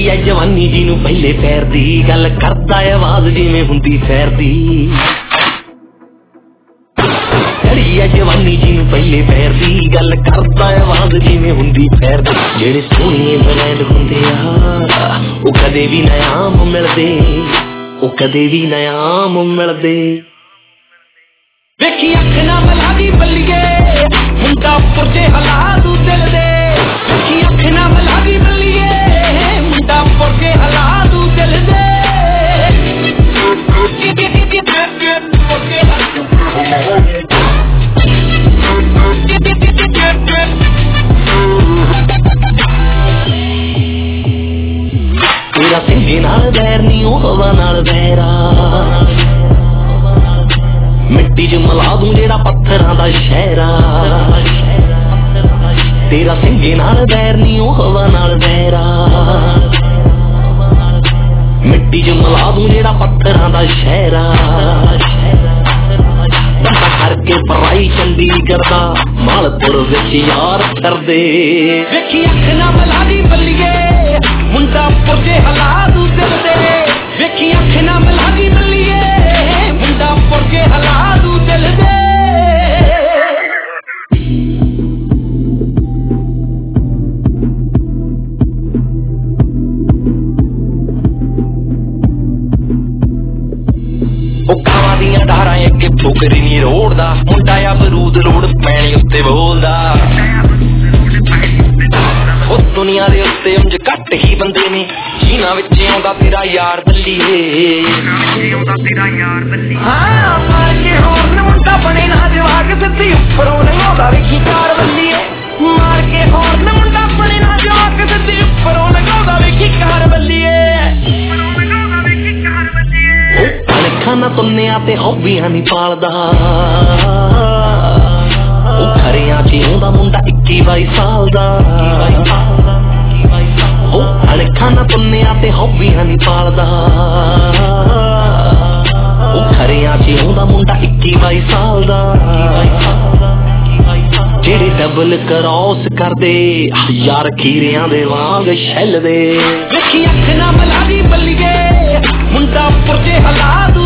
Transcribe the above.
ਐ ਜਵਾਨੀ ਜੀ ਨੂੰ ਪਹਿਲੇ ਪੈਰ ਦੀ ਗੱਲ ਕਰਦਾ ਆਵਾਜ਼ ਜਿਵੇਂ ਹੁੰਦੀ ਸ਼ਹਿਰ ਦੀ ਚੜੀ ਐ ਜਵਾਨੀ ਜੀ ਨੂੰ ਪਹਿਲੇ ਪੈਰ ਦੀ ਗੱਲ ਕਰਦਾ ਆਵਾਜ਼ ਜਿਵੇਂ ਹੁੰਦੀ ਸ਼ਹਿਰ ਦੀ ਜਿਹੜੇ ਸੋਹਣੇ ਬਰੈਂਡ ਹੁੰਦੇ ਆ ਉਹ ਕਦੇ ਵੀ ਨਾ ਆਮ ਮਿਲਦੇ ਉਹ ਕਦੇ ਵੀ ਨਾ ਆਮ ਮਿਲਦੇ ਵੇਖੀ ਅੱਖ ਨਾ ਮਲਾ ਦੀ ਬੱਲੀਏ ਮੁੰਡਾ ਪੁਰਜੇ ਹਲਾ ਦੂ ਦਿਲ ਦੇ ਵੇਖੀ ਅੱਖ ਨਾ ਮਲਾ ਦੀ ਬੱਲੀਏ ਮੁੰਡਾ ਪੁਰਜੇ ਹਲਾ ਦੂ ਦਿਲ ਦੇ ਤੇਰਾ ਸਿੰਘੇ ਨਾਲ ਵੈਰ ਨੀ ਉਹ ਹਵਾ ਨਾਲ ਵੈਰਾ ਮਿੱਟੀ ਚ ਮਿਲਾ ਦੂੰ ਜਿਹੜਾ ਪੱਥਰਾਂ ਦਾ ਸ਼ਹਿਰਾ ਤੇਰਾ ਸਿੰਘੇ ਨਾਲ ਵੈਰ ਨੀ ਉਹ ਹਵਾ ਨਾਲ ਵੈਰਾ ਮਿੱਟੀ ਚ ਮਿਲਾ ਦੂੰ ਜਿਹੜਾ ਪੱਥਰਾਂ ਦਾ ਸ਼ਹਿਰਾ ਬੰਦਾ ਕਰਕੇ ਪਰਾਈ ਚੰਡੀ ਕਰਦਾ ਮਾਲਪੁਰ ਵਿੱਚ ਯਾਰ ਕਰਦੇ ਵੇਖੀ ਅੱਖ ਨਾ ਮਲਾ ਦੀ ਬੱਲੀਏ ਮੁੰਡਾ ਪੁਰਜੇ ਹਲਾ ਦੂ ਦਿਲ ਦੇ ਵੇਖੀ ਅੱਖ ਨਾ ਮਲਾ ਦੀ ਬੱਲੀਏ ਮੁੰਡਾ ਪੁਰਜੇ ਹਲਾ ਦੂ ਦਿਲ ਦੇ ਉਹ ਕਾਵਾਂ ਦੀਆਂ ਧਾਰਾਂ ਅੱਗੇ ਫੁਕਰੀ ਨੀ ਰੋੜਦਾ ਮੁੰਡਾ ਆ ਬਰੂਦ ਰੋਡ ਪੈਣੀ ਉੱਤੇ ਬੋਲਦਾ ਉਹ ਦੁਨੀਆ ਦੇ ਉੱਤੇ ਉਂਝ ਘੱਟ ਹੀ ਬੰਦੇ ਨੇ ਜਿਨ੍ਹਾਂ ਵਿੱਚ ਆਉਂਦਾ ਤੇਰਾ ਯਾਰ ਬੱਲੀਏ ਹਾਂ ਮਾਰ ਕੇ ਹੋਰਨ ਮੁੰਡਾ ਬਣੇ ਨਾ ਜਵਾਕ ਸਿੱਧੀ ਉੱਪਰੋਂ ਲੰਘਾਉਂਦਾ ਵੇਖੀ ਕਾਰ ਬੱਲੀਏ ਮਾਰ ਕੇ ਹੋਰਨ ਮੁੰਡਾ ਬਣੇ ਨਾ ਜਵਾਕ ਸਿੱਧੀ ਉੱਪਰੋਂ ਲੰਘਾਉਂਦਾ ਵੇਖੀ ਕਾਰ ਬੱਲੀਏ ਖਾਨਾ ਤੁੰਨਿਆਂ ਤੇ ਹੌਬੀਆਂ ਨੀ ਪਾਲਦਾ ਉਹ ਘਰਿਆਂ ਚ ਆਉਂਦਾ ਮੁੰਡਾ 21-22 ਸਾਲ ਦਾ ਉਹ ਖਾਨਾ ਤੁੰਨਿਆਂ ਤੇ ਹੌਬੀਆਂ ਨੀ ਪਾਲਦਾ ਉਹ ਘਰਿਆਂ ਚ ਆਉਂਦਾ ਮੁੰਡਾ 21-22 ਸਾਲ ਦਾ ਜਿਹੜੇ ਡਬਲ ਕਰੌਸ ਕਰਦੇ ਯਾਰ ਖੀਰਿਆਂ ਦੇ ਵਾਂਗ ਛੱਲਦੇ ਵੇਖੀ ਅੱਖ ਨਾ ਮਲਾ ਦੀ ਬੱਲੀਏ ਮੁੰਡਾ ਪੁਰਜੇ ਹਲਾ